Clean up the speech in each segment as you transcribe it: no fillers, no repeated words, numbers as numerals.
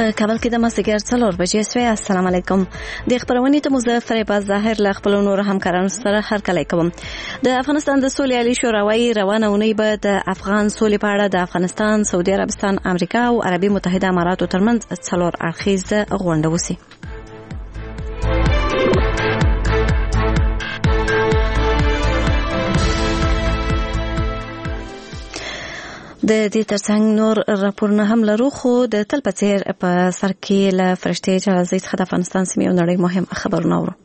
په کابل کې د مازدیګر 4 بجې سوی. السلام علیکم. د خبرونې ته مزفر باز ظاهر له خپل نور همکارانو سره هرکلی کوم. د افغانستان د سولې عالی شورا روانه اونۍ به د افغان سولې په اړه د افغانستان، سعودي عربستان، امریکا او عربي متحده اماراتو ترمنځ 4 اړخیزه غونډه وشي. د دې ترڅنګ نور راپورونه هم لرو، خو د تل په څیر په سر کې له فرشتي جلالزی څخه د افغانستان سیمې او نړۍ مهم خبرونه اورو.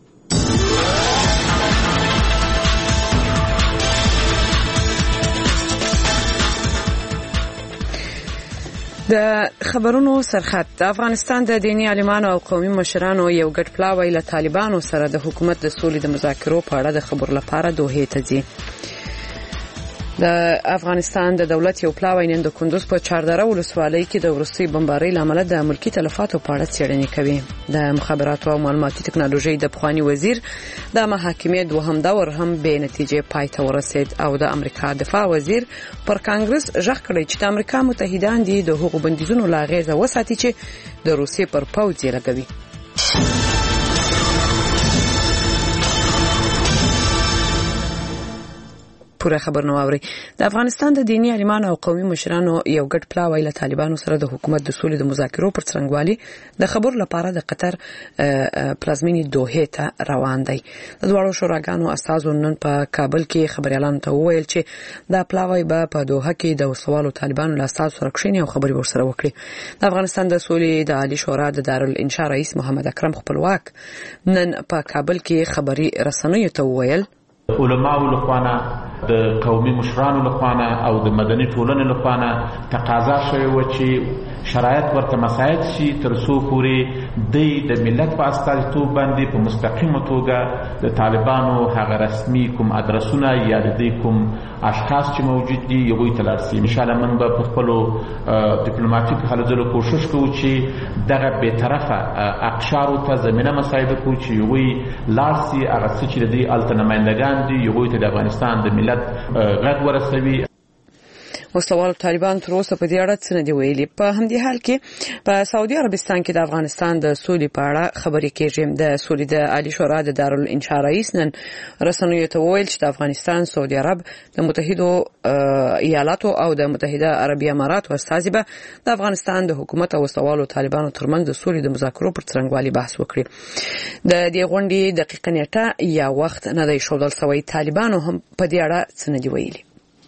د خبرونو سرخط: د افغانستان د دینی عالمانو او قومي مشرانو یو ګډ پلاوی له طالبانو سره د حکومت د سولې د مذاکرو په اړه د خبرو لپاره دوحې ته ځي. د افغانستان د دولت یو پلاوی نن د کندوز په چاردره ولسوالۍ کې د وروستي بمبارۍ لامل د ملکی تلفاتو په اړه څېړنې کوي. د مخابراتو او معلوماتي ټکنالوژي د پخوانی وزیر د محاکمې دوهم دور هم به نتیجې پای ته ورسید او د امریکا دفاع وزیر پر کانګرس ژغ کړی چې د امریکا متحدان دي د حقوق بندیزونو لاغېزه وساتي چې د روسیې پر پوځ یې لګوي. پوره خبر نو اوري. د افغانستان د دینی عالمانو او قومي مشرانو یو ګډ پلاوی له طالبانو سره د حکومت د سولې د مذاکرو پر څرنګوالي د خبرو لپاره د قطر پلازمینی دوحې ته روان دی. د دوړو شوراګانو استازو نن په کابل کې خبريالانو ته وویل چې دا پلاوی به په دوحه کې د وسوالو طالبانو له استازو سره کښیني او خبري ورسره وکړي. د افغانستان د سولې د عالی شورا د دارالانشاء رئیس محمد اکرم خپلواک نن په کابل کې خبري رسنیو ته وویل علماء لخوانه د قومي مشرانو لخوانه او د مدني ټولنې لخوانه تقاضا شوی و چې شرایط ورته مساعد شي تر څو پورې د ملت په استازیتوب باندې په مستقیمه توګه د طالبانو هغه رسمي کوم ادرسونه یا د کوم اشخاص چې موجود دي یو ته لارسي. ان شاء الله موږ په خپل ډیپلوماټیک هلو ځلو کوشش کوو چې دغه به طرفه اقشارو ته زمينه مساعده کوو چې یو لارسي هغه چې د دې الټنمایندګان دي یو ته د افغانستان د ملت غږ ورسوي. وسوال طالبان تر اوسه په دې اړه څه نه دی ویلي. په همدې حال کې په سعودي عربستان کې د افغانستان د سولې په اړه خبرې کېږي. د سولې د عالی شورا د دارالانشاء رئیس نن رسنیو ته وویل چې د افغانستان، سعودي عرب، د متحده ایالاتو او د متحده عربي اماراتو استازي به د افغانستان د حکومت او وسوالو طالبانو ترمنځ د سولې د مذاکرو پر څرنګوالي بحث وکړي. د دې غونډې دقیقه نیټه یا وخت نه دی ښودل شوی. طالبانو هم په دې اړه څه نه دی ویلي.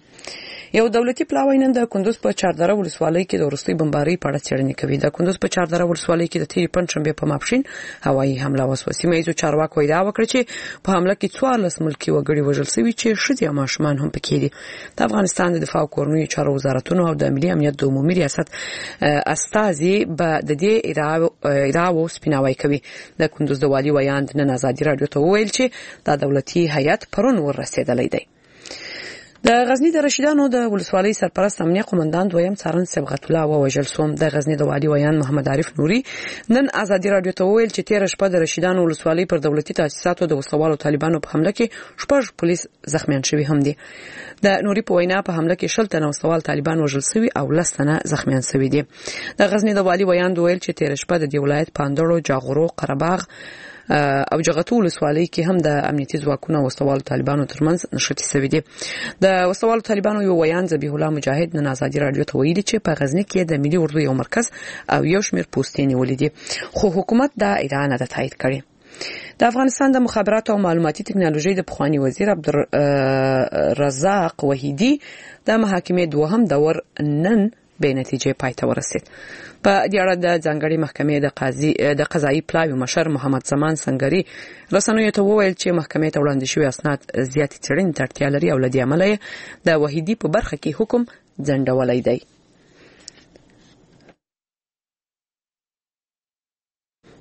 یو دولتي پلاوی نن د کندوز په چاردره ولسوالۍ کې د وروستي بمبارۍ په اړه څېړنې کوي. د کندوز په چاردره ولسوالۍ کې د تیرې پنځشنبې په ماپښین هوایي حمله وشوه. سیمه ییزو چارواکو ادعا وکړه چې په حمله کې 14 ملکي وګړي وژل شوي چې ښځې او ماشومان هم پکې دي. د افغانستان د دفاع او کورنیو چارو وزارتونو او د ملي امنیت د عمومي ریاست استازي به د دې ادعاو سپیناوی کوي. د کندوز د والي ویاند نن ازادي رادیو ته وویل چې دا دولتي هیئت پرون ورسېدلی دی. د غزنی د رشیدانو د ولسوالۍ سرپرست امنیه قومندان دویم څارن صبغت الله ووژل شو. د غزنی د والي ویان محمد عارف نوري نن ازادي رادیو ته وویل چې 13 شپه د رشیدانو ولسوالۍ پر دولتي تاسیساتو د وسوالو طالبانو په حمله کې 6 پولیس زخمیان شوي هم دي. د نوري په وینا په حمله کې 60 تنه وسوال طالبان وژل شوي او 10 تنه زخمیان شوي دي. د غزنی د والي ویان وویل چې 13 شپه د ولایت پاندړو، جاغورو، قرهباغ او جغتو ولسوالۍ کې هم د امنیتي ځواکونو او وسوالو طالبانو ترمنځ نښتې شوي دي. د وسوالو طالبانو یو ویان ذبیح الله مجاهد نن ازادي رادیو ته ویلي چې په غزنی کې د ملي اردو یو مرکز او یو شمېر پوستې نیولې دي، خو حکومت دا ادعا نه ده تایید کړې. د افغانستان د مخابراتو او معلوماتي ټکنالوژي د پخوانی وزیر عبدالرزاق وحیدی د محاکمې دوهم دور نن به نتیجې پای ته ورسید. په دې اړه د ځانګړي محکمې د قضایي پلاوي مشر محمد زمان سنگري رسنیو ته وویل چې محکمې ته وړاندې شوي اسناد زیاتې څېړنې ته اړتیا لري او له دې امله د وحیدي په برخه کې حکم ځنډولی دی.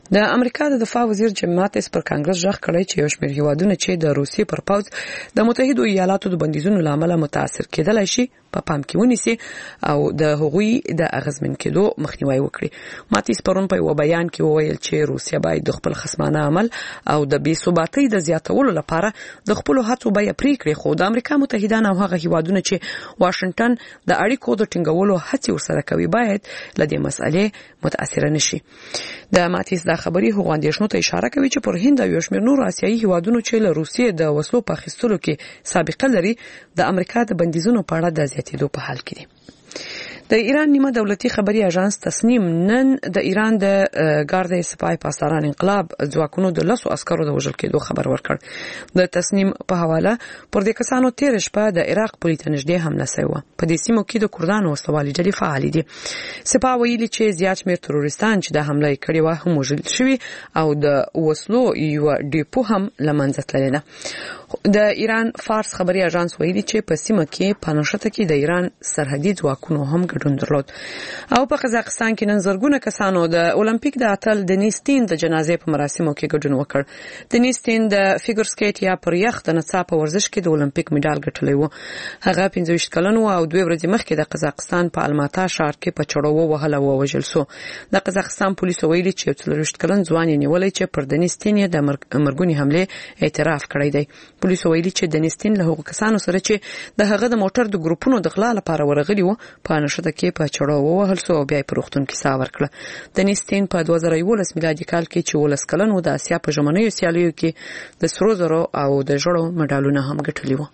د امریکا د دفاع وزیر جیم ماتیس پر کانګرس ژغ کړی چې یو شمېر هیوادونه چې د روسیې پر پوځ د متحده ایالاتو د بندیزونو لامل متاثر کېدلای شي په پام کې ونیسي او د هغوی د اغیزمن کېدو مخنیوي وکړي. ماتیس پرون په یو بیان کې وویل چې روسیه باید د خپل خصمانه عمل او د بې ثباتۍ د زیاتولو لپاره د خپل هڅو بیه پرې کړي، خو د امریکا متحدان او هغه هیوادونه چې واشنگټن د اړیکو د ټینګولو هڅې ورسره کوي باید له دې مسئلې متاثر نشي. د ماتیس دا خبري هغو اندېښنو ته اشاره کوي چې پر هند او یو شمېر نورو آسیایي هیوادونو چې له روسیې د وسلو په اخیستلو کې سابقه لري د امریکا د بندیزونو په اړه د زیاتېدو په حال کې دي. د ایران نیمه دولتي خبري اژانس تسنیم نن د ایران د ګارد سپای پاسداران انقلاب ځواکونو د 10 عسکرو د وژل کېدو خبر ورکړ. د تسنیم په حواله پر دې کسانو تیر شپه د عراق پولیس نږدې حمله شوه. په دې سیمو کې د کردانو وسلوالي ډلې فعال دي. سپاه ویلي چې زیات شمېر تروریستان چې د حمله کړې و هم وژل شوي او د وسلو یو ډیپو هم لمنځه تللی ده. د ایران فارس خبري اژانس ویلي چې په سیمه کې په نشته کې د ایران سرحدي ځواکونو هم ګډون درلود. او په قزاقستان کې نن زرګونه کسانو د اولمپیک د اتل دنیستین د جنازې په مراسمو کې ګډون وکړ. دنیستین د فیګر سکیټ یا پر یخ د نڅا په ورزش کې د اولمپیک میډال ګټلی و. هغه 25 کلن و او 2 ورځې مخکې د قزاقستان په الماتا ښار کې په چړو وهله او وژل شو. د قزاقستان پولیسو ویلي چې 40 کلن ځوان یې نیولې چې پر دنیستین د مرګونی حمله اعتراف کړی دی. پولیسو ویلي چې دنیستین له هغو کسانو سره چې د هغه د موټر د ګروپونو د غلا لپاره ورغلي وو په نشته کې په چړو وهل شو او بیا په روغتون کې سا ورکړه. دنیستین په 2011 میلادي کال کې چې 19 کلن و د اسیا په ژمنیو سیالیو کې د سرو زرو او د ژړو مډالونه هم ګټلي وو.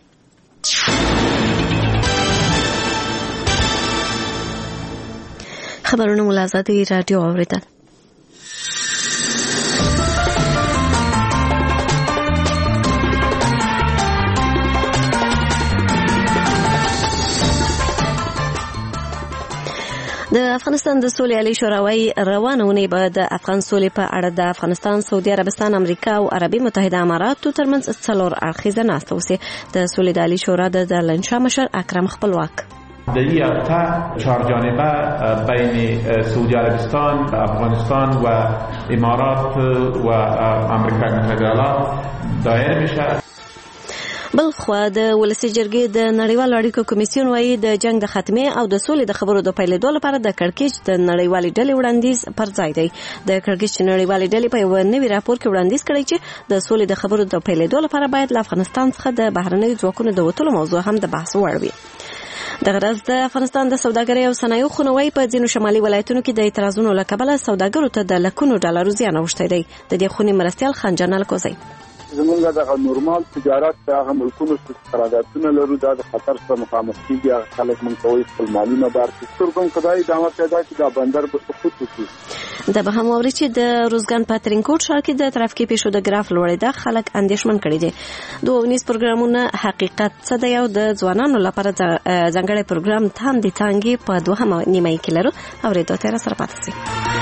خبرونه ملازمي رادیو اوریدل. د افغانستان د سولې عالی شوراوي روانه ونې به د افغان سولې په اړه د افغانستان، سعودي عربستان، امریکا او عربي متحده اماراتو ترمنځ څلور اړخیزه ناسته وسي. د سولې د عالی شورا د لنشا مشر اکرم خپلواک در این هفته 4 جانبه بین سعودی عربستان، افغانستان و امارات و امریکا متحده ایالات دایر میشه. بل خو د ولسی جرګې د نړیوالو اړیکو کمیسیون وايي د جنگ د خاتمه او د سولې د خبرو د پیلېدو لپاره د کړکېچ د نړیوالې ډلې وړاندیز پر ځای دی. د کړکېچ نړیوالې ډلې په یو نوي راپور کې وړاندیز کړی چې د سولې د خبرو د پیلېدو لپاره باید له افغانستان څخه د بهرنیو ځواکونو د وټولو موضوع هم د بحث وړ وي. دغه ورځ د افغانستان د سوداګرۍ او صنایعو خونوي په ځینو شمالي ولایتونو کې د اعتراضونو له کبله سوداګرو ته د لکونو ډالرو زیان اوښتی دی. د دې خونې مرستیال خان جنال کوزی زمونږ د نورمال تجارت هغه ملکونو چې قراردادونه لرو دا د خطر سره مخامخ کیږي. هغه خلک موږ ته وایي خپل مالونه بارکړي څرګند خدای ادامه پیدا کړي دا بندر به سقوط وکړي. دا به هم اوري چې د روزګان په ترینکوټ ښار کې د ترافیکي پیښو د ګراف لوړېدا خلک اندېښمن کړي دي. دوه ونیز پروګرامونه حقیقت څه دی او د ځوانانو لپاره ځانګړی پروګرام تاندې تانګي په دوهمه نیمه کې لرو. اورېدو ته سره پاتې سي.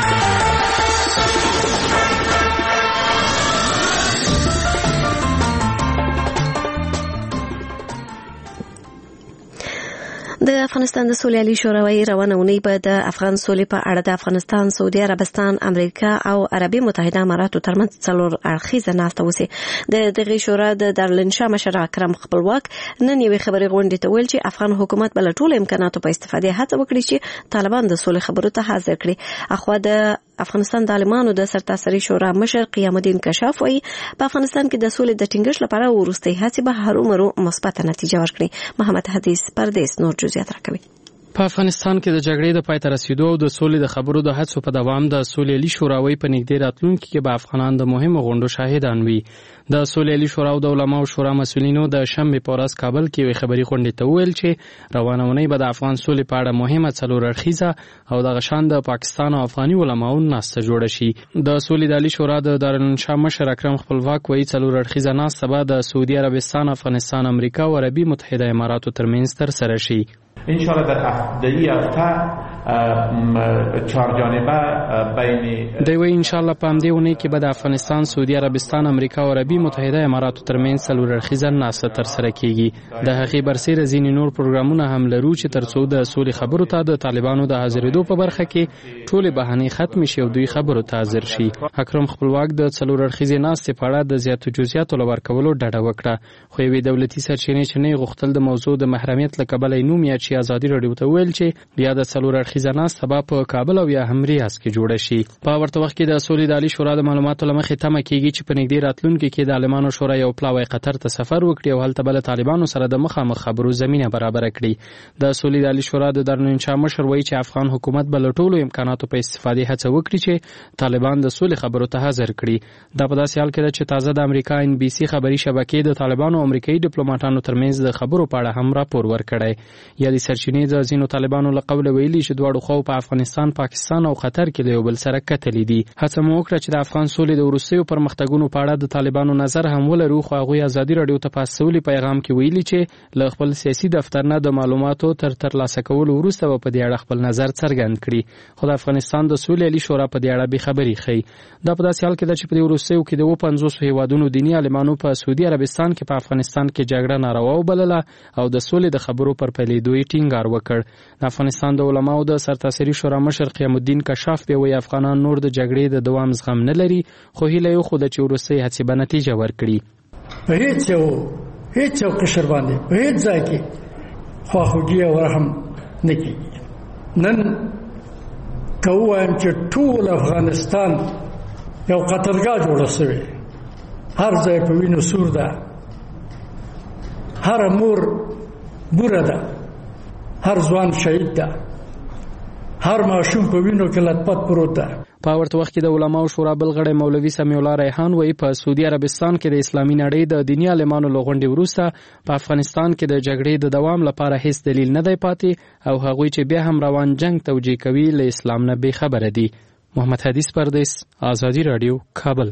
د افغانستان د سولې عالی شوراوي روانه ونې به د افغان سولې په اړه د افغانستان، سعودي عربستان، امریکا او عربي متحده اماراتو ترمنځ څلور اړخیزه ناسته وسي. د دغه شورا د دارالانشا مشر اکرم خپلواک نن یوې خبري غونډې ته ویل چې افغان حکومت بل ټول امکاناتو په استفاده هڅه وکړي چې طالبان د سولې خبرو ته حاضر کړي. اخوا د افغانستان د عالمانو د سرتاسري شورا مشر قیام الدین کشاف وايي په افغانستان کې د سولې د ټینګښت لپاره وروستۍ هڅې به هرومرو مثبت نتیجه ورکړي. محمد حدیث پردیس نور جزئیات راکوي. په افغانستان کې د جګړې د پای ته رسیدو او د سولې د خبرو د هڅو په دوام د سولې عالی شوراوي په نږدې راتلونکي کې به افغانان د مهمو غونډو شاهدان وي. د سولې عالی شورا او د علماو شورا مسؤلینو د شنبه په ورځ کابل کې یو خبري غونډه ته ویل چې روانونه به د افغان سولې په اړه مهمه څلور اړخیزه او د غشان د پاکستان او افغاني علماو ناسته جوړه شي. د سولې عالی شورا د دارالانشا مشر اکرم خپلواک وایي څلور اړخیزه ناسته به د سعودي عربستان، افغانستان، امریکا او عربي متحده اماراتو ترمنځ ترسره شي. انشاءالله در این هفته چهارجانبه بین دوی ان شاء الله په همدې ونې کې به د افغانستان، سعودي عربستان، امریکا او عربي متحده اماراتو ترمنځ څلور اړخیزه ناسته ترسره کیږي. د هغې برسېره ځینې نور پروګرامونه هم لرو چې ترڅو د سولې خبرو ته د طالبانو د حاضرېدو په برخه کې ټولې بهانې ختم شي او دوی خبرو ته حاضر شي. اکرم خپلواک د څلور اړخیزې ناستې په اړه د زیاتو جزئیاتو له ورکولو ډډه وکړه، خو یوې دولتي سرچینې چې نه غوښتل د موضوع د محرمیت له کبله نوم یاد شي ازادي راډیو ته ویل چې بیا د څلور اړخیزه ناسته به په کابل او یا هم ریاض کې جوړه شي. په ورته وخت کې د سولې د عالی شورا د معلوماتو له مخې تمه کیږي چې په نږدې راتلونکي کې د عالمانو شورا یو پلاوی قطر ته سفر وکړي او هلته به له طالبانو سره د مخامخ خبرو زمینه برابر کړي. د سولې د عالی شورا د دارالانشا مشر وایي چې افغان حکومت به له ټولو امکاناتو په استفادې هڅه وکړي چې طالبان د سولې خبرو ته حاضر کړي. دا په داسې حال کې ده چې تازه د امریکا NBC خبري شبکې د طالبانو او امریکایي ډیپلوماټانو ترمنځ د خبرو په اړه هم راپور ورکړی. یادې سرچینې د ځینو طالبانو له قوله ویلي چې دواړو خواو په افغانستان، پاکستان او قطر کې د یو بل سره کتلې دي. هڅه مو وکړه چې د افغان سولې د وروستیو پرمختګونو په اړه د طالبانو نظر هم ولرو، خو هغوی ازادي راډیو ته په سولې پیغام کې ویلي چې له خپل سیاسي دفتر نه د معلوماتو ترلاسه کولو وروسته به په دې اړه خپل نظر څرګند کړي، خو د افغانستان د سولې عالی شورا په دې اړه بې خبري ښیي. دا په داسې حال کې ده چې په دې وروستیو کې د 50 هیوادونو دیني عالمانو په سعودي عربستان کې په افغانستان کې جګړه ناروا وبلله او د سولې د خبرو پر پیلېدو یې ټینګار وکړ. د افغانستان د علماو د سرتاسري شورا مشر قیام الدین کشاف به وایي افغانان نور د جګړې د دوام زغم نه لري، خو هیله یې خو د چې وروستۍ هڅې به نتیجه ورکړي. په هیڅ یو قشر باندې په هیڅ ځای کې خواخوږي او رحم نه کېږي. نن که ووایم چې ټول افغانستان یو قتلګاه جوړه شوې، هر ځای په وینو سور ده، هر مور بوره ده، هر ځوان شهید ده، هر ماشوم په وینو کې لطپت پروت ده. په ورته وخت کې د علماو شورا بل غړی مولوي سمیع الله ریحان وایي په سعودي عربستان کې د اسلامي نړۍ د دیني عالمانو له غونډې وروسته په افغانستان کې د جګړې د دوام لپاره هیڅ دلیل نه دی پاتې او هغوی چې بیا هم روان جنگ توجیه کوي له اسلام نه بې خبره دي. محمد حدیث پردیس، آزادي راډیو، کابل.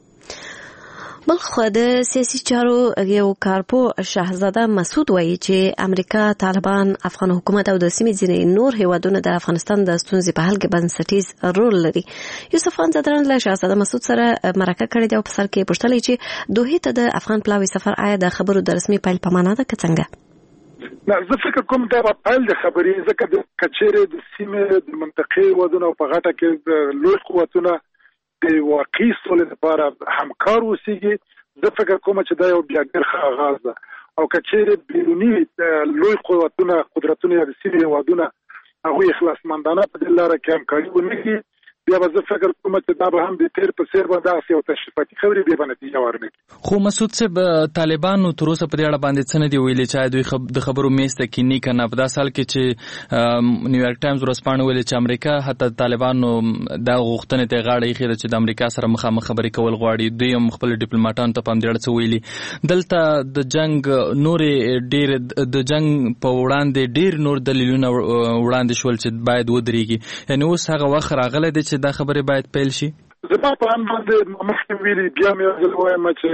بلخو د سیاسي چارو یو کارپو شاهزاده مسعود وایي چې امریکا، طالبان، افغان حکومت او د سیمې ځینې نور هیوادونه د افغانستان د ستونزې په حل کې بنسټیز رول لري. یوسف خان زدران له شاهزاده مسعود سره مرکه کړې ده او په سر کې پوښتلې چې دوحې ته د افغان پلاوي سفر آیا د خبرو د رسمي پیل په معنا ده که څنګه؟ نه، زه فکر کوم دا پیل د خبرې ځکه د کچېرې د سیمې د منطقې هیوادونو په غټه کې د لوی قوتونه د واقعي سولې لپاره همکار اوسېږي. زه فکر کوم چې دا یو بیا ډېر ښه آغاز ده او کچېرې بیروني لوی قوتونه، قدرتونه یا د سیمې هیوادونه هغوی اخلاصمندانه په دې لاره کې همکاري ونه کړي، بیا به زه فکر کوم چې دا به هم د تیر په څیر به داسې یو تشریفاتي خبرې بیا به نتیجه ورنه کړي. خو مسعود صاحب، طالبانو تر اوسه په دې اړه باندې څه نه دي ویلي چې دوی د خبرو میز ته کینی کنه. په داسې حال کې چې نیویارک ټایمز ورځپاڼه ویلي چې امریکا حتی طالبانو دا غوښتنې ته غاړه ایښې ده چې د امریکا سره مخامخ خبرې کول غواړي. دوی هم خپل ډیپلوماټانو ته په همدې اړه څه ویلي. دلته د جنگ نورې ډېر د جنگ په وړاندې ډېر نور دلیلونه وړاندې شول چې باید ودرېږي، یعنی اوس هغه وخت راغلی دی چې دا خبرې باید پیل شي. زما په هم باندې مخکې ویلي، بیا مې ځل وایم چې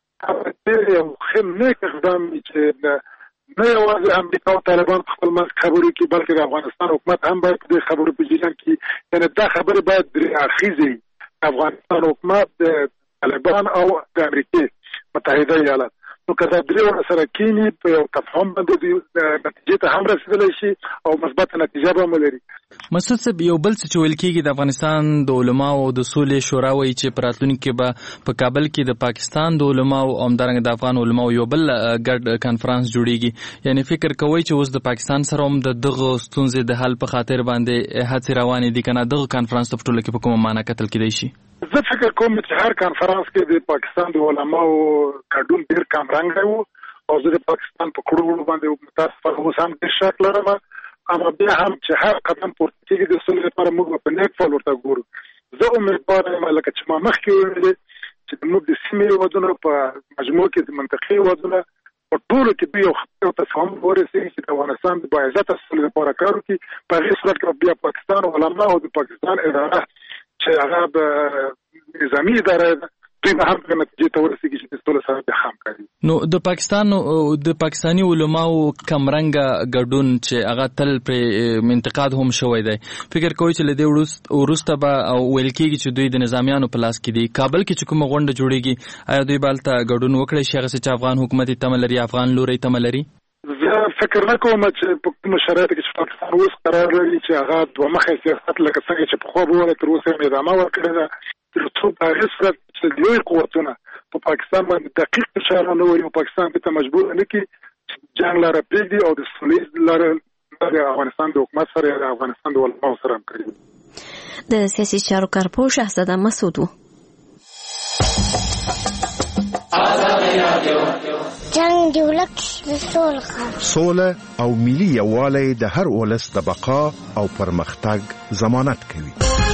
ډېر یو ښه نیک اقدام دی چې نه یوازې امریکا او طالبان په خپل منځ خبرې کوي، بلکې د افغانستان حکومت هم باید په دې خبرو په جریان کې، یعنې دا خبرې باید درې اړخیزې وي. افغانستان حکومت، د طالبان او د امریکې متحده ایالات، نو که دا درې سره کینی په یو تفاهم باندې نتیجې ته هم رسیدلی شي او مثبته نتیجه به ولري. مسعود صاحب، یو بل څه چې ویل کېږي د افغانستان د علماو د سولې شورا وایي چې په راتلونکي کې به په کابل کې د پاکستان د علماو او همدارنګه د افغان علماو یو بل ګډ کنفرانس جوړیږي. یعنی فکر کوئ چې اوس د پاکستان سره هم د دغه ستونزې د حل په خاطر باندې هڅې روانې دي که نه؟ دغه کنفرانس ته په ټوله کې په کومه معنا کتل کېدی شي؟ زه فکر کوم چې هر کنفرانس کې د پاکستان د علماو ګډون ډېر کمرنګی و او زه د پاکستان په کړو باندې متاسفه اوس هم ډېر شک لرم، اما بیا هم چې هر قدم پورته کېږي د سولې لپاره موږ په نیک فال ورته ګورو. زه امیدوار یم لکه چې ما مخکې ویلې چې موږ د سیمې هیوادونو په مجموع کې د منطقې هیوادونه په ټولو کې به یو تفاهم ورسېږي چې د افغانستان د باعزته سولې لپاره کار وکړي. په هغې صورت کې بیا پاکستان علما او د پاکستان اداره چې هغه نظامي اداره ده، دوی به هم نتیجې ته ورسېږي چې د سولې سره بیا همکاري. نو د پاکستاني علماو کمرنګه ګډون چې هغه تل پر انتقاد هم شوی دی، فکر کوي چې له دې وروسته به ویل کېږي چې دوی د نظامیانو په لاس کې دي. کابل کې چې کومه غونډه جوړیږي آیا دوی به هلته ګډون وکړي شي هغه چې افغان حکومت یې تمه لري، افغان لوری تمه لري؟ زه فکر نه کوم چې په کومه شرایطو کې چې پاکستان اوس قرار لري چې هغه دوه مخی سیاست لکه څنګه چې پخوا به وله تر اوسه یې ادامه ورکړې ده، تر څو په هغې صورت چې لوی قوتونه په پاکستان باندې دقیق فشار ونه وري او پاکستان دې ته مجبور نه کړي چې جنګ لاره پرېږدي او د سولې لاره د افغانستان د حکومت سره یا د افغانستان د علماو سره همکاري وکړي. د سیاسي چارو کارپوه شهزاده مسعود و. جنگ دی ولک د سوله او ملي یووالی د هر ولس د بقا او پرمختګ ضمانت کوي.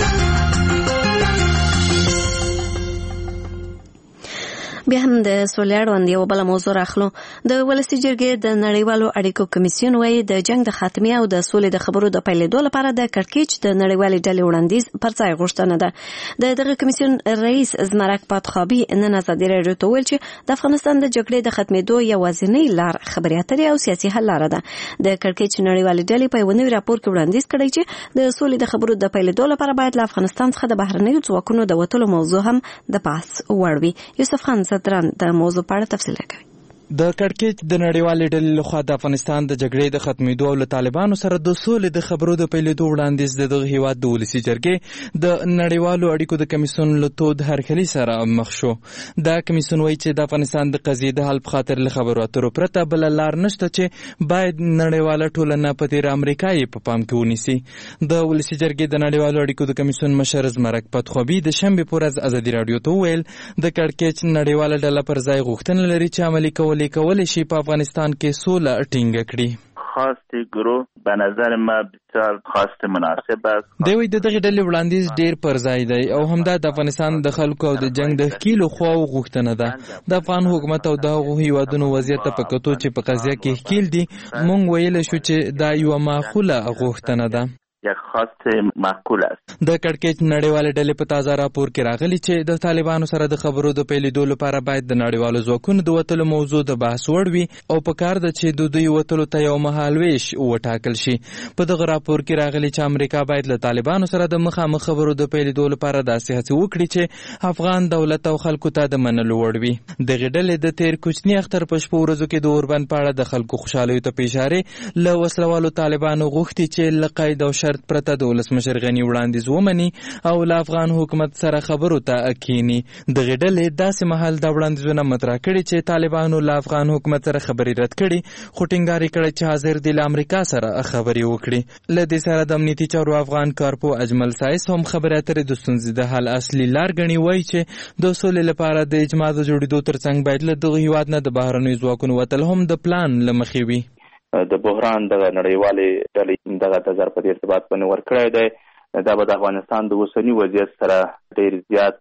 بیا هم د سولې اړوند یو بل موضوع راخلو. د ولسي جرګې د نړیوالو اړیکو کمیسیون وايي د جنگ د خاتمې او د سولې د خبرو د پیلېدو لپاره د کړکېچ د نړیوالې ډلې وړاندیز پر ځای غوښتنه ده. دغه کمیسیون رئیس زمرک پاتخابي نن ازادي راډیو ته ویل چې د افغانستان د جګړې د ختمېدو یوازینۍ لار خبرې اترې او سیاسي حل لاره ده. د کړکېچ نړیوالې ډلې په یو نوي راپور کې وړاندیز کړی چې د سولې د خبرو د پیلېدو لپاره باید له افغانستان څخه د بهرنیو ځواکونو د وتلو موضوع هم د بحث وړ وي. یوسف خان د موضوع په اړه تفصیل راکوي. د کړکېچ د نړیوالې ډلې لخوا د افغانستان د جګړې د ختمېدو او له طالبانو سره د سولې د خبرو د پیلېدو وړاندیز د دغه هیواد د ولسي جرګې د نړیوالو اړیکو د کمیسیون له تود هرکلي سره مخ شو. دا کمیسیون وایي چې د افغانستان د قضیې د حل په خاطر له خبرو اترو پرته بله لار نشته چې باید نړیواله ټولنه په تېره امریکا یې په پام کې ونیسي. د ولسي جرګې د نړیوالو اړیکو د کمیسیون مشر زمرک پاتخابي د شنبې په ورځ ازادي راډیو ته وویل د کړکېچ نړیواله ډله پر ځای غوښتنه لري چې عملي کولی شي په افغانستان کې سوله ټینګه کړي. خواست گروه به نظر ما بسیار خواست مناسب است. دوی د دغه ډلې وړاندیز ډیر پر ځای دی او همدا د افغانستان د خلکو او د جنگ د ښکیلو خواو غوښتنه ده. د افغان حکومت او د هغو هیوادونو وضعیت په کتو چې په قضیه کې ښکیل دي مونږ ویلی شو چې دا یوه معقوله غوښتنه ده. یک خواست معقول است. د کړکېچ نړیوالې ډلې په تازه راپور کې راغلي چې د طالبانو سره د خبرو د پیلېدو لپاره باید د نړیوالو ځواکونو د وتلو موضوع د بحث وړ وي او په کار ده چې د دوی وتلو ته یو مهالویش وټاکل شي. په دغه راپور کې راغلي چې امریکا باید له طالبانو سره د مخامخ خبرو د پیلېدو لپاره داسې هڅې وکړي چې افغان دولت او خلکو ته د منلو وړ وي. دغه ډلې د تیر کوچني اختر په شپو ورځو کې د اوربند په اړه د خلکو خوشحالیو ته په اشارې له وسلوالو طالبانو غوښتي چې له قید او شرط پرته د ولسمشر غني وړاندیز ومني او له افغان حکومت سره خبرو ته کینی. دغه ډلې داسې مهال د وړاندیزونه مطرح کړي چې طالبانو له افغان حکومت سره خبرې رد کړي خو ټینګار کړی چې حاضر دي له امریکا سره خبرې وکړي. له دې سره د امنیتي چارو افغان کارپو اجمل سایس هم خبرې اترې د ستونزې د حل اصلي لار ګڼي. وایي چې د سولې لپاره د اجماع د جوړېدو ترڅنګ باید له دغه هیواد نه د بهرنیو ځواکونو وتل هم د پلان له مخې وي. د بحران دغه نړیوالې ډلې دغه نظر په دې ارتباط باندې ورکړی دی. دا به د افغانستان د اوسني وضعیت سره ډېر زیات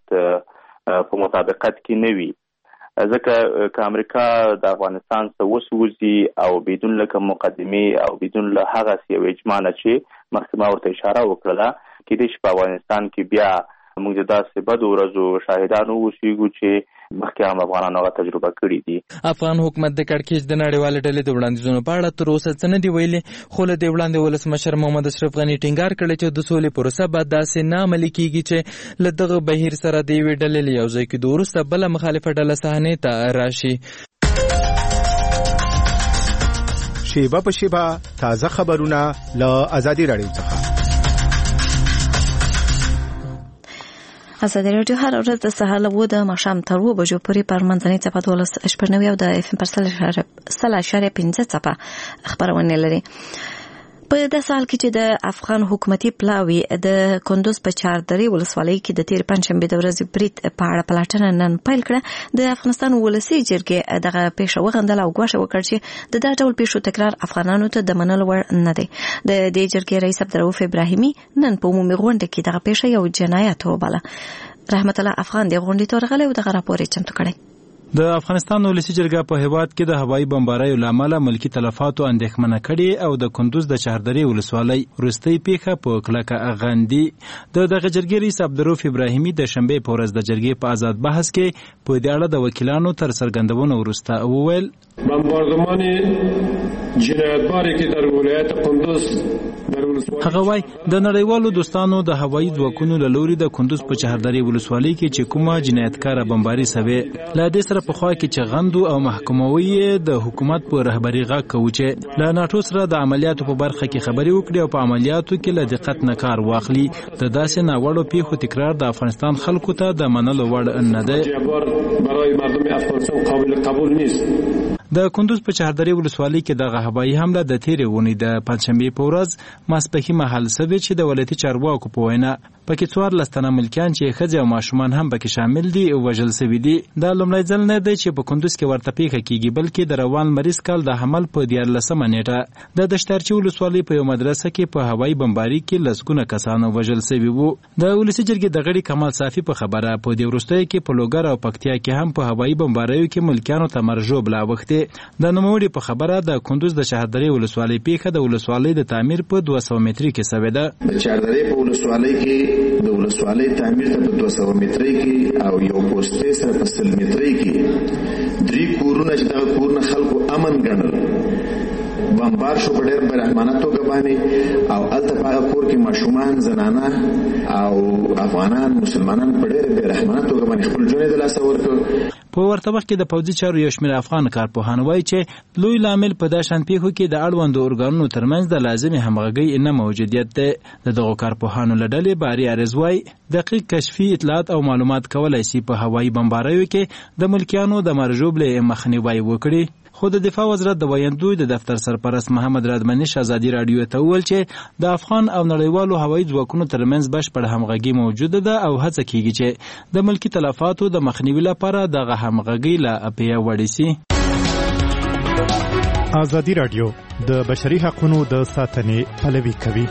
په مطابقت کې نه وي، ځکه که امریکا د افغانستان څخه وسوځي او بدون له مقدمې او بدون له هغه یو اجماع نه چې مخکې ما ورته اشاره وکړله کېدای شي په افغانستان کې بیا موږ د داسې بدو ورځو شاهدان اوسېږو چې مخکې هم افغانانو هغه تجربه کړې دي. افغان حکومت د کړکېچ د نړیوالې ډلې د وړاندیزونو په اړه تر اوسه څه نه دي ویلي، خو له دې وړاندې ولسمشر محمد اشرف غني ټینګار کړی چې د سولې پروسه به داسې نه عملي کېږي چې له دغه بهیر سره د یوې ډلې له یو ځای کېدو وروسته بله مخالفه ډله صحنې ته راشي. شیبه په شیبه تازه خبرونه له ازادي راډیو څخه. ازادي راډیو هر ورځ د سهار له 9 د ماښام تر 2 بجو پورې پر منځنۍ څپه 12.9 او د FM پر 0.5 څپه خبرونه لري. په د سال کې چې د افغان حکومتي پلاوی د کندوز په چاردري ولسوالۍ کې د تیر پنځشنبه د ورځې برید په اړه پلټنه نن پیل کړه. د افغانستان ولسي جرګې دغه پیښه وغندل او غواړي وکړي چې د ډول پیښو تکرار افغانانو ته د منلو وړ نه دی. د دې جرګې رئیس عبدالرؤف ابراهیمي نن په عمومي غونډه کې دغه پیښه یو جنایت وباله. رحمت الله افغان د غونډې تورغله او دغه راپور یې چمتو کړی. د افغانستان ولسی جرګه په هیواد کې د هوایي بمباریو لامل ملکی تلفاتو اندېښمنه کړي او د کندوز د شهرداری ولسوالۍ وروستۍ پیښه په کلکه اغاندي. دغه جرګې رئیس عبدالرؤف ابراهیمي د شنبې په ورځ د جرګې په آزاد بحث کې په دې اړه د وکیلانو تر څرګندونو وروسته وویل بمباردمان جنایتباری که در ولایت قندوز هغه وای د نړیوالو دوستانو د هوایي ځواکونو له لوري د کندوز په شهرداری ولسوالۍ کې چې کومه جنایتکاره بمباري سوي له دې سره په خوا کې چې غندو او محکوموي د حکومت په رهبری غا کوي چې له ناتو سره د عملیاتو په برخه کې خبري وکړي او په عملیاتو کې له دقت نه کار واخلي. د داسې ناوړو پیښو تکرار د افغانستان خلکو ته د منلو وړ نه ده. برای مردم افغانستان قابل قبول نیست. د کندوز په شهرداری ولسوالۍ کې دغه هوایي حمله د تیرې ونې د پنځشنبې په ورځ ماسپښین مهال سوي چې د ولایتي چارواکو په وینا پکې 14 تنه ملکیان چې ښځې او ماشومان هم پکې شامل دي او وژل سوي دي. دا لومړی ځل نه دی چې په کندوز کې ورته پیښه کیږي بلکې د روان مریض کال د حمل په 14 نیټه د دشترچی ولسوالۍ په یو مدرسه کې په هوایي بمباري کې لسګونه کسان وژل سوي وو. د ولسی جرګې د غړي کمال صافي په خبره په دې وروستۍ کې په لوګر او پکتیا کې هم په هوایي بمباریو کې ملکیانو ته مرجو بلا وخته. د نوموړي په خبره د کندوز د شهرداری ولسوالۍ پیښه د ولسوالۍ د تعمیر په 200 متري کې سوي ده. د شهرداری په ولسوالۍ کې د ولسوالۍ تعمیر ته په 200 متري کې او یو پوسټ سره په 100 متري کې درې کورونه چې د کورونه خلکو امن ګڼل بمبار شو په ډېر برحمانه توګه باندې او الته په کور کې ماشومان زنانه او افغانان مسلمانان په ډېر برحمانه توګه باندې خپل ژوند د لاسه ورکړ. په ورته وخت کې د پوځي چارو یو شمېر افغان کارپوهان وایي چې لوی لامل په دې شان پیښو کې د اړوندو ارګانونو ترمنځ د لازمي همغږۍ نه موجودیت دی. دغه کارپوهانو له ډلې باري ارزوای دقیق کشفي اطلاعات او معلومات کولای شي په هوایي بمباریو کې د ملکیانو د مرجوب له مخنیوي وکړي. خو د دفاع وزارت د ویاندوی د دفتر سرپرست محمد رادمنش ازادي رادیو ته وویل چې د افغان او نړیوالو هوایي ځواکونو ترمنځ بشپړ همغږي موجوده ده او هڅه کیږي چې د ملکی تلفاتو د مخنیوي لپاره دغه همغږي لا پیاوړې وړي شي. ازادي رادیو د بشري حقوقو د ساتنې پلوي کوي.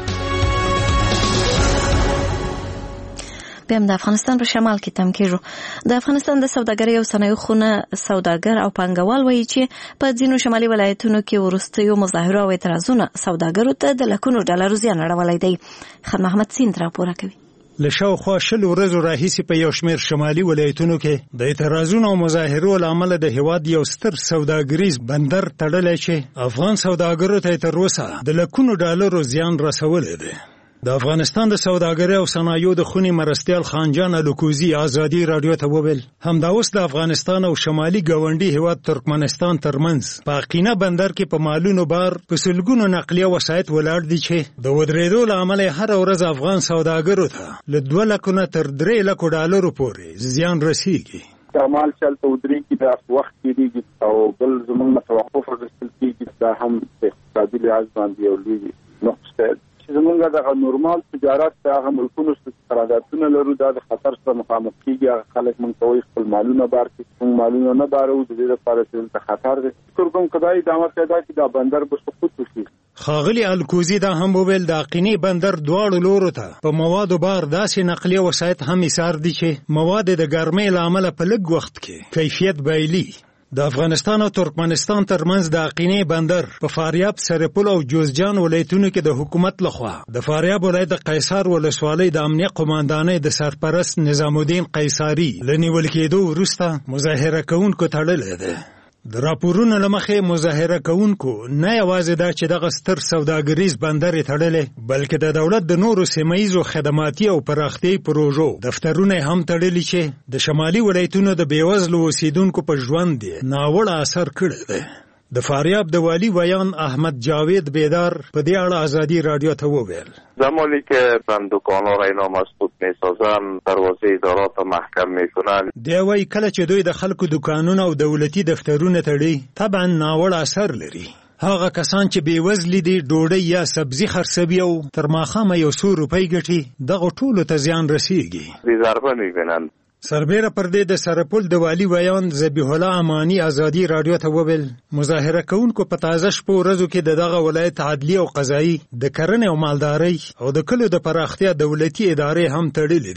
بیم د افغانستان په شمال کې تم کېږو. د افغانستان د سوداګرۍ او صنایعو خونه سوداګر او پانګوال وایي چې په ځینو شمالي ولایتونو کې وروستیو مظاهرو او اعتراضونو سوداګرو ته د لکونو ډالرو زیان اړولی دی. خان محمد سیند راپور کوي. له شاوخوا 20 ورځو راهیسې په یو شمېر شمالي ولایتونو کې د اعتراضونو او مظاهرو له امله د هیواد یو ستر سوداګریز بندر تړلی چې افغان سوداګرو ته تر اوسه د لکونو ډالرو زیان رسولی دی. د افغانستان د سوداګرۍ او صنایعو د خونې مرستیال خانجان الکوزي ازادي رادیو ته وویل همدا اوس د افغانستان او شمالي ګاونډي هیواد ترکمنستان ترمنځ په اقینه بندر کې په مالونو بار په سلګونو نقلیه وسایط ولاړ دي چې د ودرېدو له امله هر ورځ افغان سوداګرو ته له 2 لکه تر 3 لکه ډالرو پورې زیان رسیږي. مال چلته ودرې کې د وخت کېږي او بل زمونږ توقف ورسول کېږي دا هم اقتصادي لحاظ باندې یو لوی نقص زمونږ د نورمال تجارت د هغه ملکونو سره قراردادونه لرو دا د خطر سره مخامخ کیږي. هغه خلک مونږ کوي خپل مالونه بار کړي مونږ مالونه نه بارو د دې لپاره چې د خطر د کوم کدای د امر پیدا کی دا بندر به سقوط وشي. خاغلی الکوزي دا هم وویل د اقینی بندر دواړو لورو ته په موادو بار داسې نقلیه وسایط هم ایثار دي چې مواد د ګرمۍ له امله په لږ وخت کې کیفیت بایلي. د افغانستان او ترکمنستان ترمنځ د اقینې بندر په فاریاب، سرپل او جوزجان ولایتونو کې د حکومت لخوا د فاریاب ولایت د قیصار ولسوالۍ د امنیه قوماندانۍ د سرپرست نظام الدین قیصاری لنیول کېدو وروسته مظاهره کوونکو تړلې ده. د راپورونو لمخې مظاهره کوونکو نه یوازې دا چې دغه ستر سوداګریز بندر تړلې بلکې د دولت د نورو سیمه‌ایزو خدماتي او پراختیايي پروژو دفترونه هم تړلي چې د شمالي ولایتونو د بیوزلو اوسیدونکو په ژوند ناوړه اثر کړی دی. د فاریاب د والی ویان احمد جاوید بیدار په دې اړه ازادي رادیو ته وویل زمانی که دکان‌ها را اینا مسدود می‌سازن دروازه ادارات محکم می‌کنن دی وایي کله چې دوی د خلکو دکانونه او دولتي دفترونه تړي طبعا ناوړه اثر لري. هغه کسان چې بیوزلي دي ډوډۍ یا سبزي خرڅوي او تر ماښامه 100 روپۍ ګټي دغه ټولو ته زیان رسیږي. بی ضربه می‌بینن. سربیره پر دې د سرپل د والی ویان ذبیح الله امانی ازادي رادیو ته وویل مظاهره کوونکو په تازه شپو ورځو کې دغه ولایت عدلی او قضایي د کرنې او مالدارۍ او د کلو د پراختیا دولتي ادارې هم تړلې دي.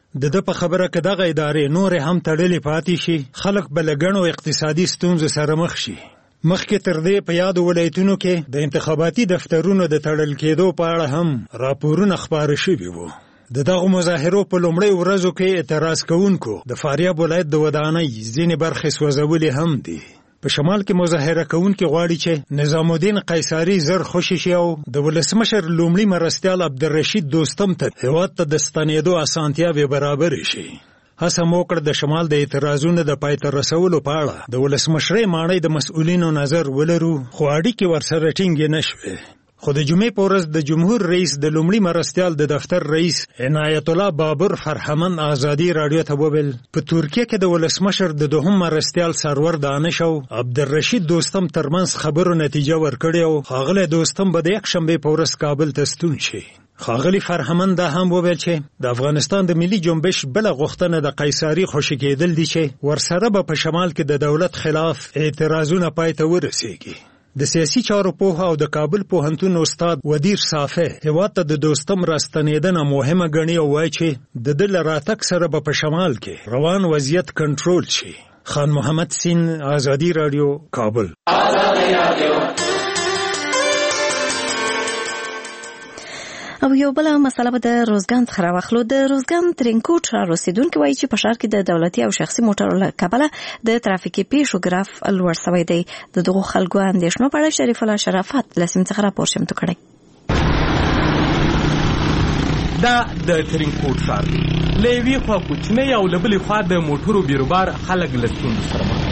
د په خبره کې دغه ادارې نورې هم تړلې پاتې شي خلک به له ګڼو اقتصادي ستونزو سره مخ شي. مخکې تر دې په یادو ولایتونو کې د انتخاباتي دفترونو د تړل کېدو په اړه هم راپورونه خپاره شوي وو. د دغو مظاهرو په لومړۍ ورځو کې اعتراض کوونکو د فاریاب ولایت د ودانۍ ځینې برخې سوځولې هم دي. په شمال کې مظاهره کوونکي غواړي چې نظام الدین قیصري زر خوشي شي او د ولسمشر لومړي مرستیال عبدالرشید دوستم ته هېواد ته د ستنېدو اسانتیاوې برابرې شي. هڅه مو وکړه د شمال د اعتراضونو د پای ته رسولو په اړه د ولسمشرۍ ماڼۍ د مسؤلینو نظر ولرو، خو اړیکې ورسره ټینګې نه شوې. خو د جمعې په ورځ د جمهور رئیس د لومړي مرستیال د دفتر رئیس عنایت الله بابر فرهمن آزادي رادیو ته وویل په ترکیه کې د ولسمشر د دوهم مرستیال سرور دانش او عبدالرشید دوستم ترمنځ خبرو نتیجه ورکړې او ښاغلی دوستم به د یکشنبې په ورځ کابل ته ستون شي. ښاغلی فرهمن دا هم وویل چې د افغانستان د ملي جنبش بله غوښتنه د قیصري خوشي کېدل دي چې ورسره به په شمال کې د دولت خلاف اعتراضونه پای ته ورسیږي. د سیاسي چارو پوه او د کابل پوهنتون استاد ودیر صافی هېواد ته د دوستم راستنېدنه مهمه ګڼي او وایي چې د ده له راتګ سره به په شمال کې روان وضعیت کنټرول شي. خان محمد سین، آزادي رادیو، کابل. او یو بل مسله به د روزګان څخه راوخلو. د روزګان ترینکوټ را رسیدونکي وایي چې په ښار کې د دولتي او شخصي موټرو له کبله د ترافیکي پیښو ګراف لوړ سوی دی. د دغو خلکو اندېښنو په اړه شریف الله شرافت له سیمې څخه راپور چمتو کړی. دا د ترینکوټ ښار دی. له یوې خوا کوچنی او له بلې خوا د موټرو بیروبار خلک له ستونزو سره مخ.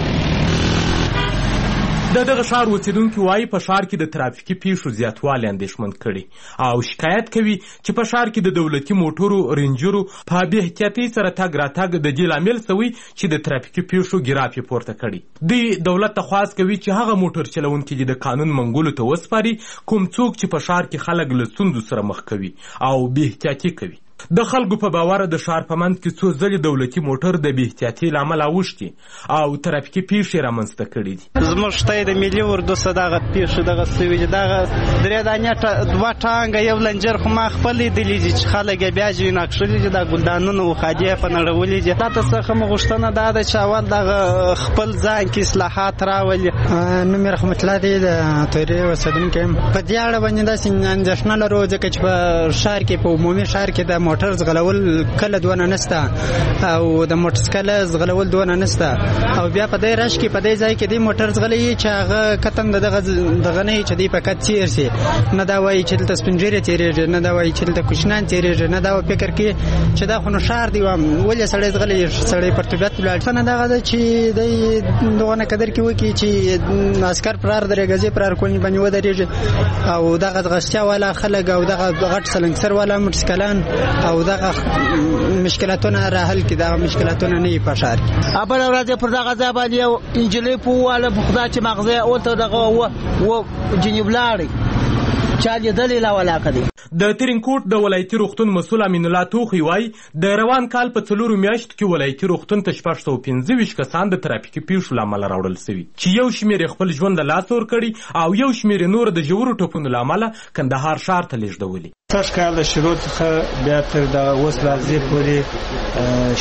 د دغه ښار اوسیدونکي وایي په ښار کې د ترافیکي پیښو زیاتوالی اندېښمن کړي او شکایت کوي چې په ښار کې د دولتي موټرو رینجرو په بې احتیاطۍ سره تګ راتګ د دې لامل سوی چې د ترافیکي پیښو ګراف یې پورته کړي. دوی دولت ته خواست کوي چې هغه موټر چلونکي د قانون منګولو ته وسپاري کوم څوک چې په ښار کې خلک له ستونزو سره مخ کوي او بې احتیاطي کوي. د خلکو په باور د ښار په منځ کې څو ځلې دولتي موټر د بې احتیاطۍ له امله اوښتي او ترافیکي پیښې رامنځته کړي دي. زموږ شته د ملي اردو څخه دغه پیښې دغه سوي دي. دغه درې دانې دوه ټانګه یو لنجر خو ما خپل لیدلي دي چې خلک یې بیا ځینې نقشلي دي، دا ګلدانونه و خادیې په نړولي دي. تاته څخه مو غوښتنه دا ده چې اول دغه خپل ځان کې اصلاحات راولي. نوم یې رحمت الله دی، د تورې اوسېدونکی یم. په دې اړه باندې داسې اندېښنه لرو ځکه چې په ښار کې په عمومي ښار کې د موټر ځغلول کله دونه نشته او د موټرسایکل ځغلول دونه نشته او بیا په دې رش کې په دې ځای کې د موټر ځغلي چې هغه کتن دغه نه چې دی په کټ چیر سي نه دا وایي چې دلته سپنجرې تیرېږي، نه دا وایي چې دلته کوچنان تیرېږي، نه دا فکر کوي چې دا خو نو ښار دی ولې سړی ځغلي سړی پر طبیعت ولاړ څنګه دغه ده چې دی دغه قدر کې وکړي چې عسکر پرار درې غزي پرار کولني باندې ودرېږي او دغه غشتیا والا خلک او دغه غټ سلنګسر والا موټرسایکلان او دغه مشکلاتونه راحل کې دغه مشکلاتونه نه په ښار کې. ابل ورځ پر دغه ځای باندې یو انجلۍ په واله په خدا چې مغزه او ته دغه و جنوب لاړې چا لیدلې لا ولاکه دي. د ترینکوټ د ولایتي روغتون مسؤل امین الله توخی وایي د روان کال په 4 میاشتو کې ولایتي روغتون ته 615 کسان د ترافیکي پیښو له امله راوړل شوي چې یو شمېر خپل ژوند له لاسه ورکړي او یو شمېر نور د ژورو ټپونو له امله کندهار ښار ته لیږدولي. تاسو کال د شروع څخه بیا تر د اوس لحظې پورې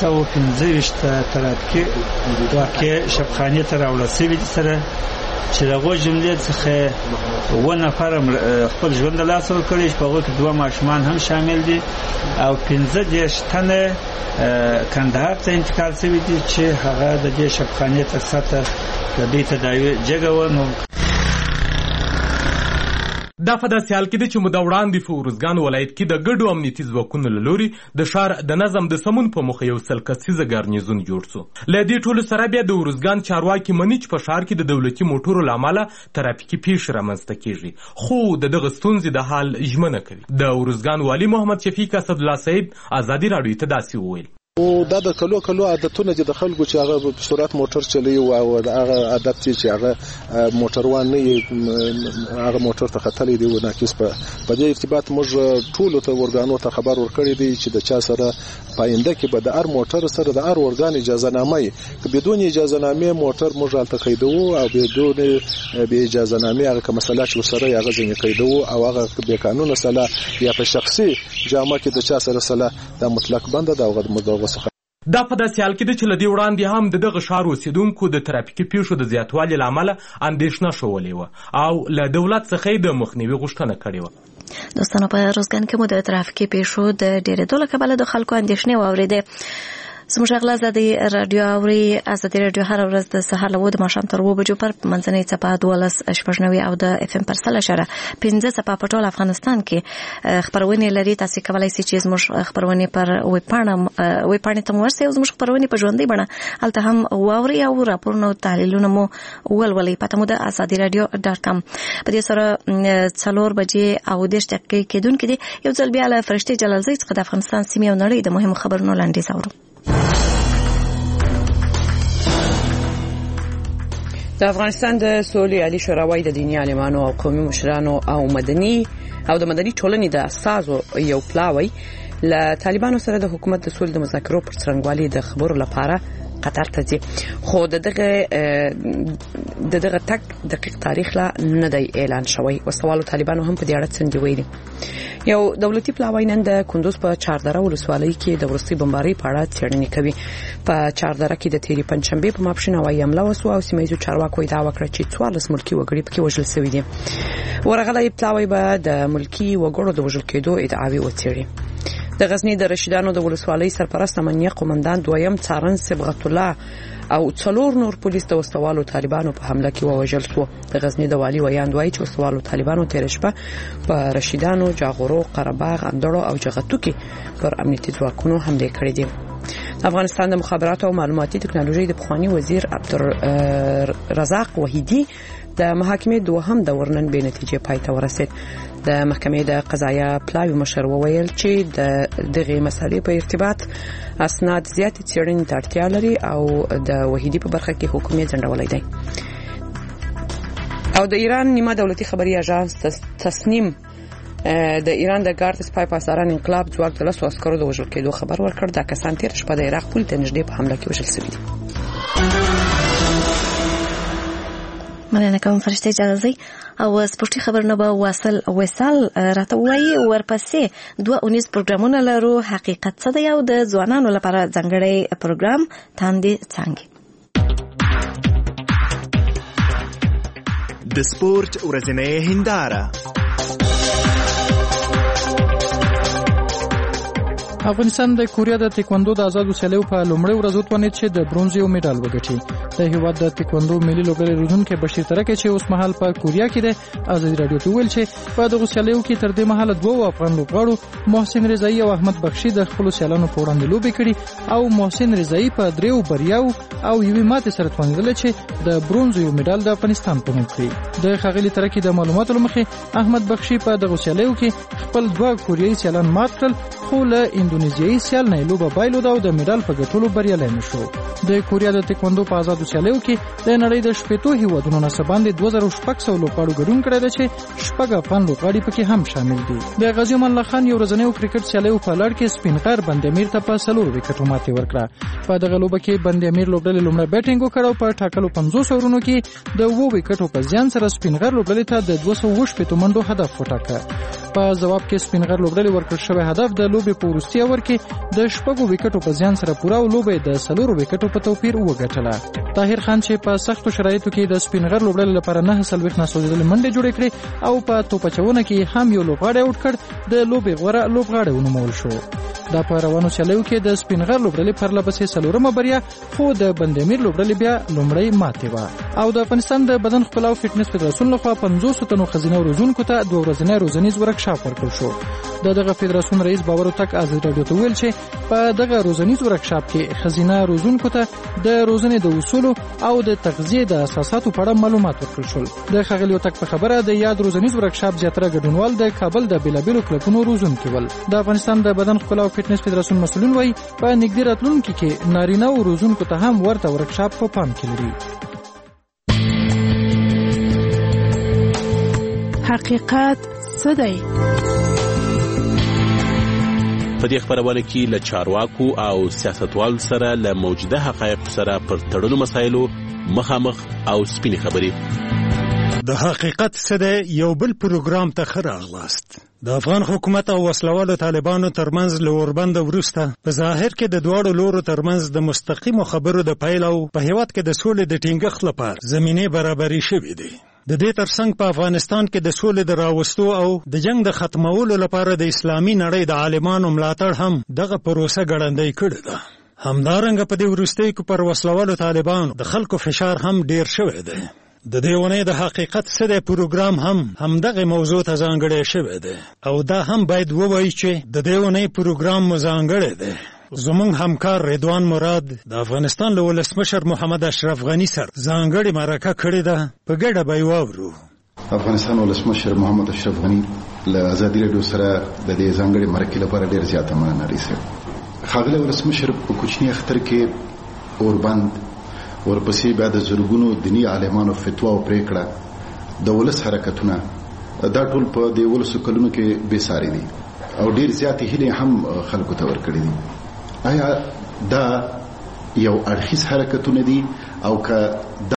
615 ترافیکي واقعې شبخانې ته راوړل شوي دي سره چې دغه جملې څخه 9 نفر خپل ژوند له لاسه ورکړي چې په هغو کې 2 ماشومان هم شامل دي او 15 تنه کندهار ته انتقال شوي دي چې هغه د دې شبخانې تر سطحه د دوی تداوي جګه وه. نو دا په داسې حال کې دی چې موده وړاندې په ارزګان ولایت کې د ګډو امنیتي ځواکونو له لوري د ښار د نظم د سمون په موخه یو 100 کسیزه ګارنیزون جوړ شو. له دې ټولو سره بیا د ارزګان چارواکي مني چې په ښار کې د دولتي موټرو له امله ترافیکي پیښې رامنځته کیږي، خو د دغه ستونزې د حل ژمنه کوي. د ارزګان والي محمد شفیق اسدالله سعید آزادي راډیو ته داسې وویل. او دا د کلو عادتونه چې د خلکو چې هغه سرعت موټر چلی او هغه عادت چې هغه موټروان نه هغه موټر ته خطلې دی او ناقص په دې ارتباط موږ ټول ته ورګانو ته خبر ورکړی دی چې د چا سره پاینده کې به د هر موټر سره د هر ورګان اجازه نامه کې بدون اجازه نامه موټر موږ الته قیدو او بدون به اجازه نامه هغه مسله چې سره هغه ځنې قیدو او هغه به قانون سره یا په شخصي جامه کې د چا سره د مطلق بند د هغه دا په داسې حال کې ده چې له دې وړاندې هم د دغه ښار اوسېدونکو د ترافیکي پیښو د زیاتوالي له امله اندېښنه ښولې وه او له دولت څخه یې د مخنیوي غوښتنه کړې وه. دوستانو په روزګان کې مو د ترافیکي پیښو د ډېرېدو له کبله د خلکو اندېښنې واورېدې. زموږ غږ ازادي راډیو اوري. ازادي راډیو هر ورځ د سهار له 9 د ماښام تر 2 بجو پر منځنۍ څپه 12.90 او د اف ام پر 3.15 څپه په ټول افغانستان کې خبرونه لري. تاسو کولای شئ چې زموږ خبرونه پر ویب پاڼه ته ورسئ او زموږ خبرونه په ژوندۍ بڼه هلته هم واوري او راپورونه او تحلیلونه مو ولولئ. پته مو د azadiradio.com. په دې سره 4 بجې او 10 دقیقې کېدونکې دي. یو ځل بیا له فرشتي جلالزۍ څخه د افغانستان سیمې او نړۍ د مهمو خبرونو لاندې اورو. د افغانستان د سولې عالی شورا د دیني عالمانو او قومي مشرانو او د مدني ټولنې د اساسو یو پلاوی له طالبانو سره د حکومت د سولې د مذاکرو پر څرنګوالي د خبرو لپاره قطر ته ځي. خو دغه تک دقیق تاریخ لا نه دی اعلان شوی. وسوالو طالبانو هم په دې اړه څه ویلي. یو دولتي پلاوی نن د کندوز په چاردره ولسوالۍ کې د ورستي بمبارۍ په اړه څېړنې کوي. په چاردره کې د تیری پنځشنبه په ماپښین هوایي حمله وسوه او سیمه ییزو چارواکو ادعا وکړه چې 14 ملکي وګړي پکې وژل شوي دي. ورغلې پلاوی به د ملکي وګړو د وژل کېدو ادعاوې وڅېړي. د غزنی د رشیدانو د ولسوالۍ سرپرست امنیه قومندان دویم څارن صبغت الله او 4 نور پولیس د وسوالو طالبانو په حمله کې ووژل شو. د غزنی د والی ویاند وایي چې وسوالو طالبانو تیر شپه په رشیدانو، جاغورو، قرهباغ، اندړو او جغتو کې پر امنیتي ځواکونو حمله کړې دي. افغانستان د مخابراتو او معلوماتي ټکنالوژي د پخوانی وزیر عبدالرزاق وحیدی د محاکمې دوهم دور نن به نتیجه پای ته ورسید. د محکمې د قضایا پلاوی مشر وویل چې دغه مسالې په ارتباط اسناد زیات څېړنې ته اړتیا لري او د وحیدی په برخه کې حکومت ځنډولای دی. او د ایران نیمه دولتي خبري اژانس تسنیم د ایران د ګارد سپای پاسداران انقلاب ځواک د 10 عسکرو د وژل کېدو خبر ورکړ. دا کسان تیر شپه د عراق پولې ته نږدې په حمله کې وژل شوي دي. مننه کوم فرشته جلالزۍ. او سپورتي خبرونه به واصل وصال راته وایي. ورپسې 2 اونیز پروګرامونه لرو. حقیقت څه دی او د ځوانانو لپاره ځانګړی پروګرام تاندې څنګه. د سپورت ورځنۍ هنداره. افغانستان د کوریا د تکواندو د آزادو سیالیو په لومړۍ ورځ وتوانید چې د برونز یو میډال وګټي. د هیواد د تکواندو ملي لوبډلې روزونکي بشیر ترکه چې اوس مهال په کوریا کې د ازادي رادیو ته ویل چې په دغه سیالیو کې تر دې مهاله 2 افغان لوبغاړو محسن رضایی او احمد بخشي د خپل سیالانو په وړاندې لوبې کړې او محسن رضایی په 3 بریاو او یوې ماتې سره توانیدل چې د برونز یو میډال د افغانستان په نوم کړي. د خغلی ترکه د معلوماتو لمخې احمد بخشي په دغه سیالیو کې خپل 2 کوریایي سیالان مات کړل خو له اندونیزیایي سیال نه لوبه بایلوده او د میډال په ګټلو بریالی نشو. د کوریا د تکواندو په آزادو سیالیو کې د نړۍ د 15 هیوادونو نه باندې 2600 لوبغاړو ګډون کړی دی چې 6 افغان لوبغاړي پکې هم شامل دي. د غازی امان الله خان یو ورځنی کرکټ سیالیو په لړ کې سپینغر بند امیر ته په 4 وکټو ماتې ورکړه. په دغه لوبه کې بند امیر لوبډلې لومړی بیټینګ وکړ او په ټاکلو 50 اورونو کې د 2 وکټو په زیان سره سپینغر لوبډلې ته د 218 منډو هدف وټاکه. په جواب کې سپینغر لوبډلې ورکړ شوی هدف د لوبې په وروستي اور کې د 6 وکټو په زیان سره پوره او لوبې د 4 وکټو په توپیر وګټله. طاهر خان چې په سختو شرایطو کې د سپینغر لوبډلې لپاره 9 سلويخ ناسوځېدل منډې جوړې کړې او په توپچونه کې هم یو لوبغاړی اوټ کړ. د لوبې غوړه لوبغاړی ونومول شو. دا په روانو سیالیو کې د سپینغر لوبډلې پر لپسې 4مه بریا خو د بندامیر لوبډلې بیا لومړی ماتې و. او د افغانستان د بدن ښکلا او فټنس فدراسیون لخوا 500 تنو ښځینه روزونکو ته 2 ورځنی روزنیز ورکشاپ ورکړل شو. دغه فدراسیون رئیس باور وتک ازادي رادیو ته ویل چې په دغه روزنیز ورکشاپ کې ښځینه روزونکو ته د روزنې د اصول او د تغذیه د اساساتو په اړه معلومات ورکړل شول. د خغلی وتک په خبره د یاد روزنیز ورکشاپ زیاتره ګډونوال د کابل د بیلابیلو کلبونو روزونکي ول. د افغانستان د بدن ښکلا او فټنس فدراسیون مسؤلین وایي په نږدې راتلونکي کې نارینه او روزونکو ته هم ورته ورکشاپ په پام کې لري. حقیقت څه دی؟ په دې خبرونه کې له چارواکو او سیاستوالو سره له موجوده حقایقو سره پر تړلو مسایلو مخامخ او سپینې خبرې. د حقیقت څه دی یو بل پروګرام ته ښه راغلاست. د افغان حکومت او وسلوالو طالبانو ترمنځ له اوربند وروسته په ظاهر کې د دواړو لورو ترمنځ د مستقیمو خبرو د پیل او په هیواد کې د سولې د ټینګښت لپاره زمینې برابرې شوې دي. د دې ترڅنګ په افغانستان کې د سولې د راوستو او د جنگ د ختمولو لپاره د اسلامي نړۍ د عالمانو ملاتړ هم دغه پروسه ګړندۍ کړې ده. همدارنګه په دې وروستیو کې پر وسلوالو طالبانو د خلکو فشار هم ډیر شوی دی. د دې ونې د حقیقت څه دی پروګرام هم همدغه موضوع ته ځانګړی شوی دی او دا هم باید ووایي چې د دې ونې پروګرام مو ځانګړی دی. زمونږ همکار رضوان مراد د افغانستان له ولسمشر محمد اشرف غني سره ځانګړې مرکه کړې ده، په ګډه به یې واورو. افغانستان ولسمشر محمد اشرف غني له ازادي راډیو سره د دې ځانګړې مرکې لپاره ډېر زیاته مننه لري. ښاغلی ولسمشر، په کوچني اختر کې اوربند ورپسې بیا د زرګونو دیني عالمانو فتوا او پریکړه د ولس حرکتونه دا ټول په دې ولسو کلونو کې بې ساري دي او ډېر زیاتې هیلې هم خلکو ته ورکړي دي. آیا دا یو اړخیز حرکتونه دي او که